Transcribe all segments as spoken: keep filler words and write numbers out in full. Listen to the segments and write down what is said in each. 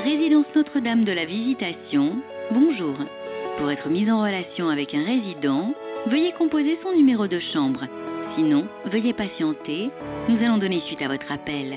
Résidence Notre-Dame de la Visitation, bonjour. Pour être mis en relation avec un résident, veuillez composer son numéro de chambre. Sinon, veuillez patienter. Nous allons donner suite à votre appel.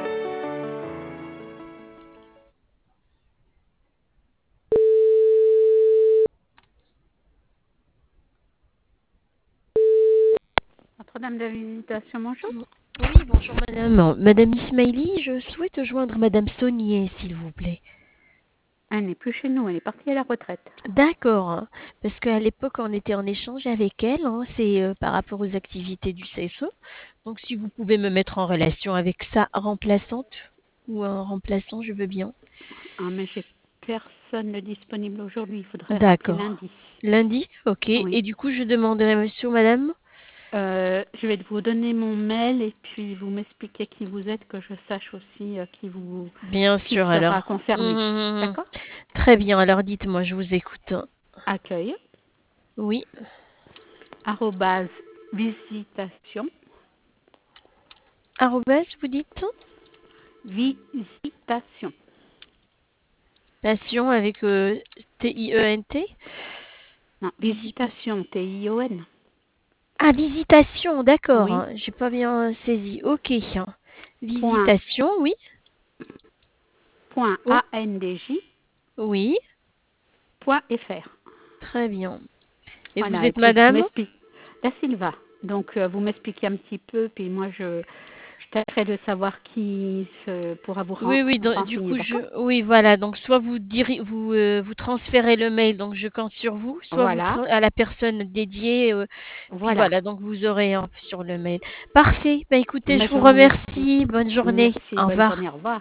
Notre-Dame de la Visitation, bonjour. Oui, bonjour madame. Madame Ismaili, je souhaite joindre madame Saunier, s'il vous plaît. Elle n'est plus chez nous, elle est partie à la retraite. D'accord, hein, parce qu'à l'époque on était en échange avec elle, hein, c'est euh, par rapport aux activités du C F E. Donc si vous pouvez me mettre en relation avec sa remplaçante ou un remplaçant, je veux bien. Ah, mais j'ai personne de disponible aujourd'hui, il faudrait rappeler D'accord. lundi. Lundi, ok. Oui. Et du coup je demanderai monsieur ou madame. Euh, je vais vous donner mon mail et puis vous m'expliquez qui vous êtes, que je sache aussi euh, qui vous Bien qui sûr sera alors. concerné. Mhm. D'accord? Très bien, alors dites-moi, je vous écoute. Accueil, Oui. arrobase, visitation, Arrobase, vous dites? visitation. Passion avec euh, T I E N T. Non, visitation, T I O N. Ah, visitation, d'accord, Oui. hein, j'ai pas bien saisi. Ok. hein. Point, Visitation, oui. point Oh, andj, oui, point fr. très bien. Et vous Voilà, et êtes puis vous madame? m'expliquez. La Silva. Donc euh, vous m'expliquez un petit peu, puis moi je, je tâcherai de savoir qui se, pourra vous ren- Oui, oui, donc, du renseigner, coup, d'accord? je, oui, voilà, donc soit vous diri- vous, euh, vous transférez le mail, donc je compte sur vous, soit vous Voilà, tra- à la personne dédiée, euh, puis voilà. voilà, donc vous aurez un sur le mail. Parfait, bah écoutez, je Mais je vous vous remercie. remercie, bonne journée, Merci, au bonne revoir. journée, au revoir.